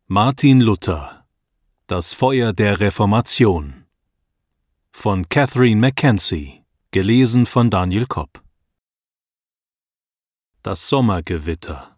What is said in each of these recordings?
Martin Luther. Das Feuer der Reformation. Von Catherine Mackenzie. Gelesen von Daniel Kopp. Das Sommergewitter.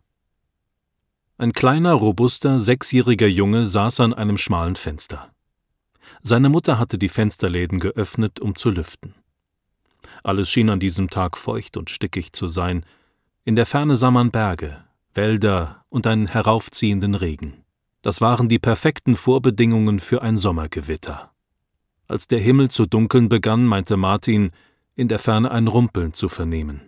Ein kleiner, robuster, 6-jähriger Junge saß an einem schmalen Fenster. Seine Mutter hatte die Fensterläden geöffnet, um zu lüften. Alles schien an diesem Tag feucht und stickig zu sein. In der Ferne sah man Berge, Wälder und einen heraufziehenden Regen. Das waren die perfekten Vorbedingungen für ein Sommergewitter. Als der Himmel zu dunkeln begann, meinte Martin, in der Ferne ein Rumpeln zu vernehmen.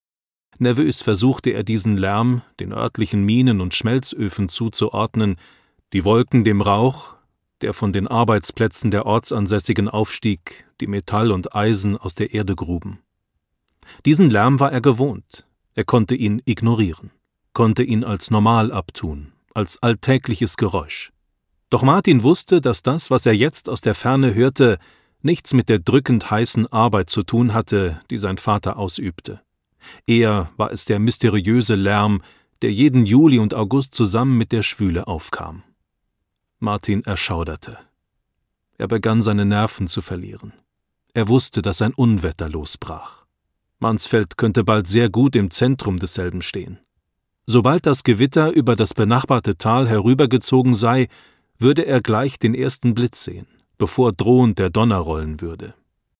Nervös versuchte er diesen Lärm den örtlichen Minen und Schmelzöfen zuzuordnen, die Wolken dem Rauch, der von den Arbeitsplätzen der Ortsansässigen aufstieg, die Metall und Eisen aus der Erde gruben. Diesen Lärm war er gewohnt, er konnte ihn ignorieren, konnte ihn als normal abtun, als alltägliches Geräusch. Doch Martin wusste, dass das, was er jetzt aus der Ferne hörte, nichts mit der drückend heißen Arbeit zu tun hatte, die sein Vater ausübte. Eher war es der mysteriöse Lärm, der jeden Juli und August zusammen mit der Schwüle aufkam. Martin erschauderte. Er begann seine Nerven zu verlieren. Er wusste, dass ein Unwetter losbrach. Mansfeld könnte bald sehr gut im Zentrum desselben stehen. Sobald das Gewitter über das benachbarte Tal herübergezogen sei, würde er gleich den ersten Blitz sehen, bevor drohend der Donner rollen würde.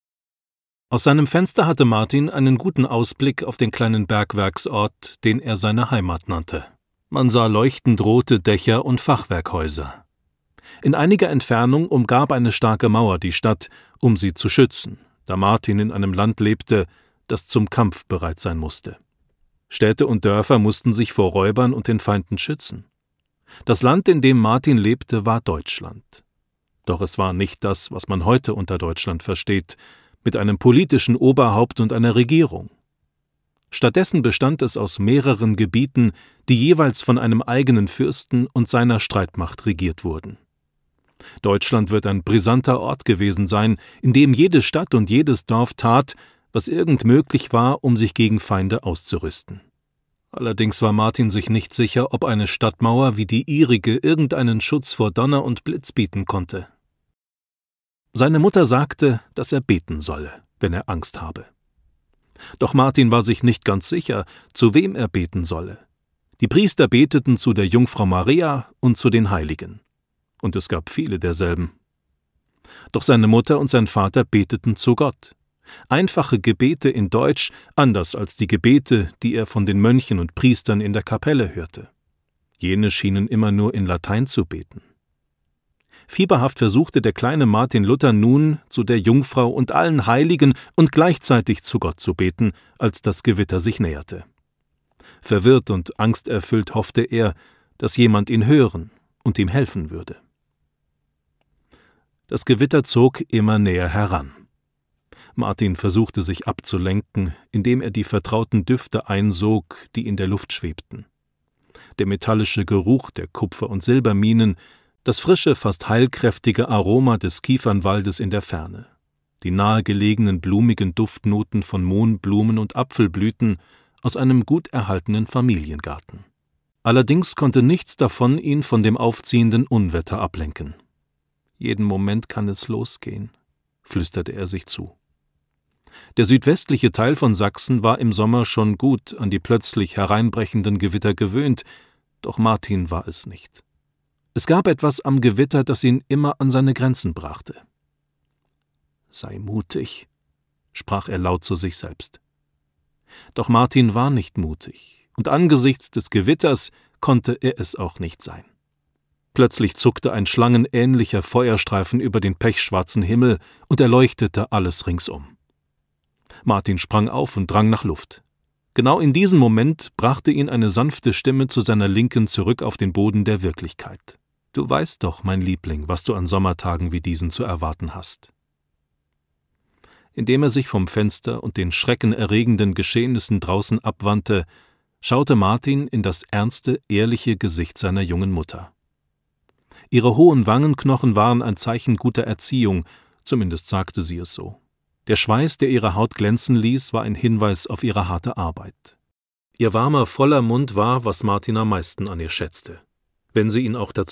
Aus seinem Fenster hatte Martin einen guten Ausblick auf den kleinen Bergwerksort, den er seine Heimat nannte. Man sah leuchtend rote Dächer und Fachwerkhäuser. In einiger Entfernung umgab eine starke Mauer die Stadt, um sie zu schützen, da Martin in einem Land lebte, das zum Kampf bereit sein musste. Städte und Dörfer mussten sich vor Räubern und den Feinden schützen. Das Land, in dem Martin lebte, war Deutschland. Doch es war nicht das, was man heute unter Deutschland versteht, mit einem politischen Oberhaupt und einer Regierung. Stattdessen bestand es aus mehreren Gebieten, die jeweils von einem eigenen Fürsten und seiner Streitmacht regiert wurden. Deutschland wird ein brisanter Ort gewesen sein, in dem jede Stadt und jedes Dorf tat, was irgend möglich war, um sich gegen Feinde auszurüsten. Allerdings war Martin sich nicht sicher, ob eine Stadtmauer wie die ihrige irgendeinen Schutz vor Donner und Blitz bieten konnte. Seine Mutter sagte, dass er beten solle, wenn er Angst habe. Doch Martin war sich nicht ganz sicher, zu wem er beten solle. Die Priester beteten zu der Jungfrau Maria und zu den Heiligen. Und es gab viele derselben. Doch seine Mutter und sein Vater beteten zu Gott. Einfache Gebete in Deutsch, anders als die Gebete, die er von den Mönchen und Priestern in der Kapelle hörte. Jene schienen immer nur in Latein zu beten. Fieberhaft versuchte der kleine Martin Luther nun, zu der Jungfrau und allen Heiligen und gleichzeitig zu Gott zu beten, als das Gewitter sich näherte. Verwirrt und angsterfüllt hoffte er, dass jemand ihn hören und ihm helfen würde. Das Gewitter zog immer näher heran. Martin versuchte sich abzulenken, indem er die vertrauten Düfte einsog, die in der Luft schwebten. Der metallische Geruch der Kupfer- und Silberminen, das frische, fast heilkräftige Aroma des Kiefernwaldes in der Ferne, die nahegelegenen blumigen Duftnoten von Mohnblumen und Apfelblüten aus einem gut erhaltenen Familiengarten. Allerdings konnte nichts davon ihn von dem aufziehenden Unwetter ablenken. »Jeden Moment kann es losgehen«, flüsterte er sich zu. Der südwestliche Teil von Sachsen war im Sommer schon gut an die plötzlich hereinbrechenden Gewitter gewöhnt, doch Martin war es nicht. Es gab etwas am Gewitter, das ihn immer an seine Grenzen brachte. »Sei mutig«, sprach er laut zu sich selbst. Doch Martin war nicht mutig, und angesichts des Gewitters konnte er es auch nicht sein. Plötzlich zuckte ein schlangenähnlicher Feuerstreifen über den pechschwarzen Himmel und erleuchtete alles ringsum. Martin sprang auf und drang nach Luft. Genau in diesem Moment brachte ihn eine sanfte Stimme zu seiner Linken zurück auf den Boden der Wirklichkeit. »Du weißt doch, mein Liebling, was du an Sommertagen wie diesen zu erwarten hast.« Indem er sich vom Fenster und den schreckenerregenden Geschehnissen draußen abwandte, schaute Martin in das ernste, ehrliche Gesicht seiner jungen Mutter. Ihre hohen Wangenknochen waren ein Zeichen guter Erziehung, zumindest sagte sie es so. Der Schweiß, der ihre Haut glänzen ließ, war ein Hinweis auf ihre harte Arbeit. Ihr warmer, voller Mund war, was Martin am meisten an ihr schätzte. Wenn sie ihn auch dazu